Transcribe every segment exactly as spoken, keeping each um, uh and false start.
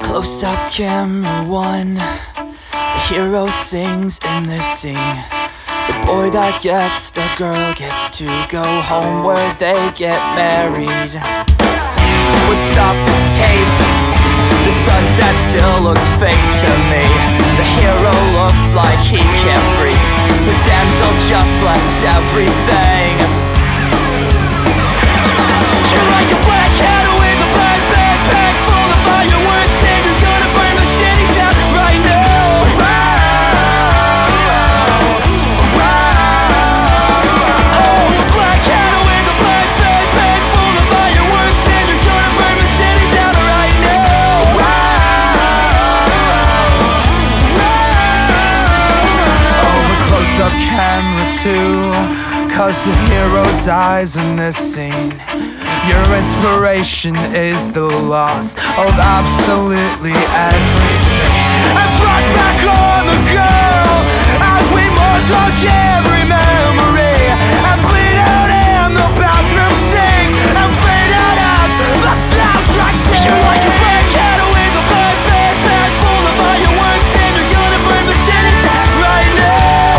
Close up camera one, the hero sings in this scene. The boy that gets the girl gets to go home where they get married. Would stop the tape, the sunset still looks fake to me. The hero looks like he can't breathe, the damsel just left everything. You're like a black cat with a black backpack full of fireworks, and you're gonna burn the city down right now. Oh, a black cat with a black backpack full of fireworks, and you're gonna burn the city down right now. Oh, a close-up camera too, cause the hero dies in this scene. Your inspiration is the loss of absolutely everything. And flashback on the girl as we march on every memory, and bleed out in the bathroom sink, and fade out as the soundtrack sings. You're like a black cat with a black backpack full of fireworks, and you're gonna burn the city down right now.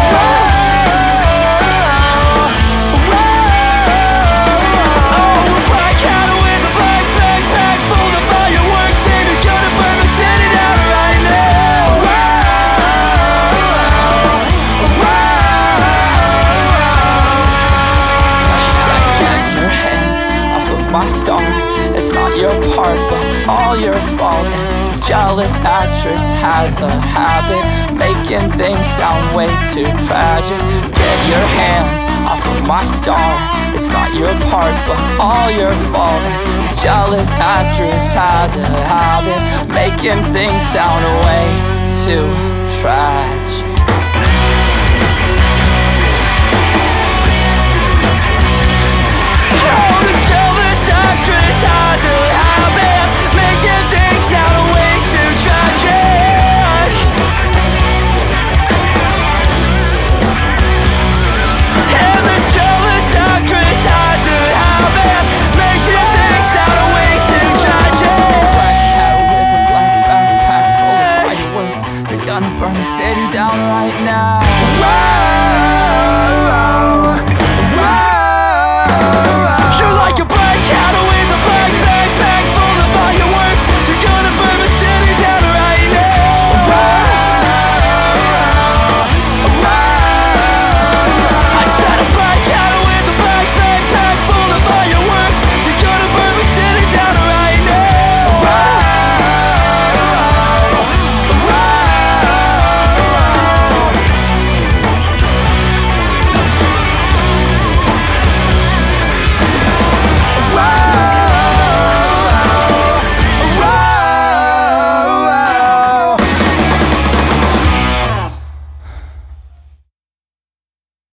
My star, it's not your part but all your fault. And this jealous actress has a habit making things sound way too tragic. Get your hands off of my star, it's not your part but all your fault. And this jealous actress has a habit making things sound way too tragic.